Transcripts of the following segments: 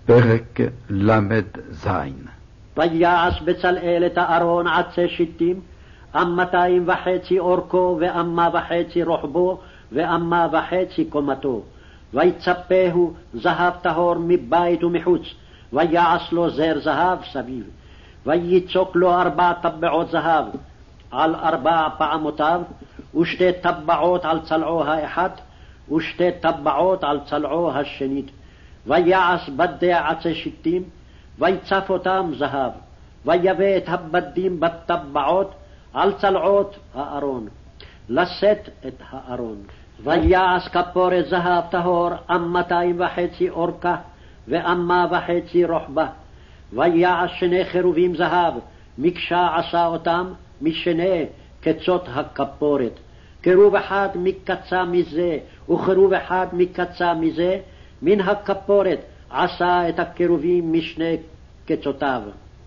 פרק ל"ז. ויעש בצלאל את הארון עצי שיטים, 2.5 אורכו, 1.5 רוחבו, 1.5 קומתו. ויצפהו זהב טהור מבית ומחוץ, ויעש לו זר זהב סביב. ויצוק לו 4 טבעות זהב על 4 פעמותיו, 2 טבעות על צלעו האחת, 2 טבעות על צלעו השנית. ויעש בדי עצי שיטים, ויצף אותם זהב, ויבא את הבדים בטבעות על צלעות הארון, לשאת את הארון. ויעש כפורת זהב טהור, 2.5 אורכה, 1.5 רוחבה. ויעש 2 חרובים זהב, מקשה עשה אותם משני קצות הכפורת, כרוב אחד מקצה מזה וכרוב אחד מקצה מזה. מן הכפורת עשה את הקרובים משני קצותיו.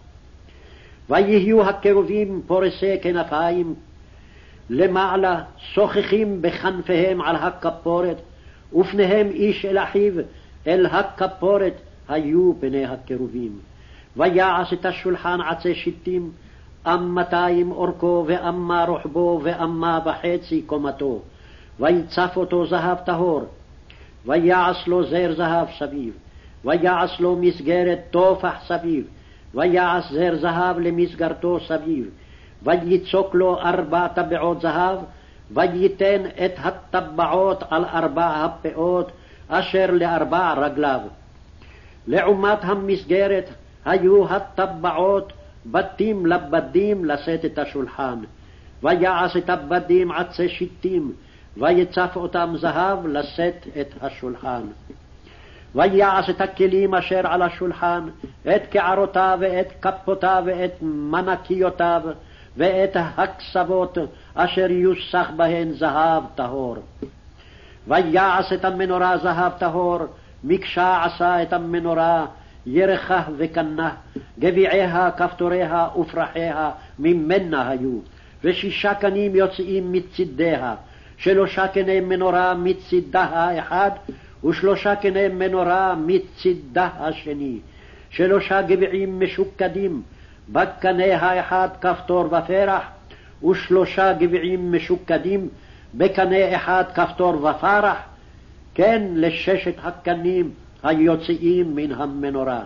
ויהיו הקרובים פורסי כנפיים למעלה, שוחחים בכנפיהם על הכפורת, ופניהם איש אל אחיו אל הכפורת היו פני הקרובים. ויעש את השולחן עצי שיטים, 200 אורכו, 1 רוחבו, 1.5 קומתו. ויצף אותו זהב טהור, ויעש לו זר זהב סביב, ויעש לו מסגרת תופח סביב, ויעש זר זהב למסגרתו סביב. ויצוק לו 4 טבעות זהב, וייתן את הטבעות על 4 הפאות אשר ל4 רגליו. לעומת המסגרת היו הטבעות בתים לבדים לשאת את השולחן. ויעש את הבדים עצי שיטים, ויצף אותם זהב לשאת את השולחן. ויעש את הכלים אשר על השולחן, את קערותיו ואת כפותיו ואת מנקיותיו ואת הקסבות אשר יוסח בהן זהב טהור. ויעש את המנורה זהב טהור, מקשה עשה את המנורה, ירחה וקנה, גביעיה, כפתוריה ופרחיה ממנה היו, 6 קנים יוצאים מצידיה, 3 קני מנורה מצידה האחד, 3 קני מנורה מצידה השני, 3 גביעים משוקדים, בקנה האחד כפתור ופרח, 3 גביעים משוקדים, בקנה אחד כפתור ופרח, כן ל6 הקנים היוצאים מן המנורה.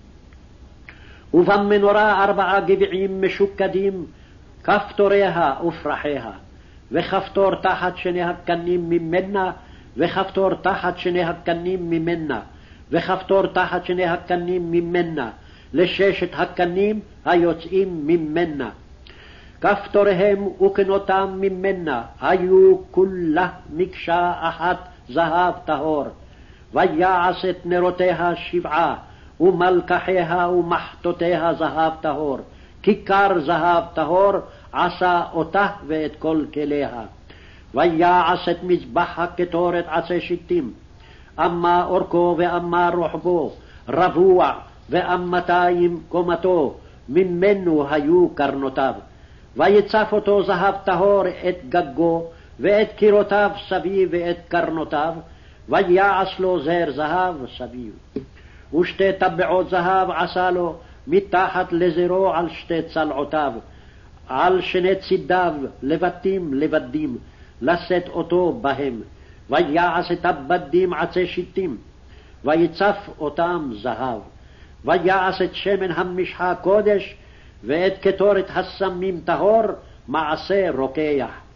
ובמנורה 4 גביעים משוקדים, כפתוריה ופרחיה, וכפתור תחת 2 הקנים ממנה, וכפתור תחת 2 הקנים ממנה, וכפתור תחת 2 הקנים ממנה, ל6 הקנים היוצאים ממנה. כפתוריהם וקנותם ממנה היו כולה מקשה אחת זהב טהור. ויעש את נרותיה 7, ומלקחיה ומחתותיה זהב טהור, כיכר זהב טהור עשה אותה ואת כל כליה. ויעש את מזבח הקטורת עצי שיטים, 1 אורכו ו1 רוחבו, רבוע 200 קומתו, ממנו היו קרנותיו. ויצף אותו זהב טהור את גגו ואת קירותיו סביב ואת קרנותיו, ויעש לו זר זהב סביב. 2 טבעות זהב עשה לו מתחת לזרו על 2 צלעותיו, על 2 צידיו לבטים לבדים, לשאת אותו בהם. ויעש את הבדים עצי שיטים, ויצף אותם זהב. ויעש את שמן המשחה קודש, ואת קטורת הסמים טהור מעשה רוקח.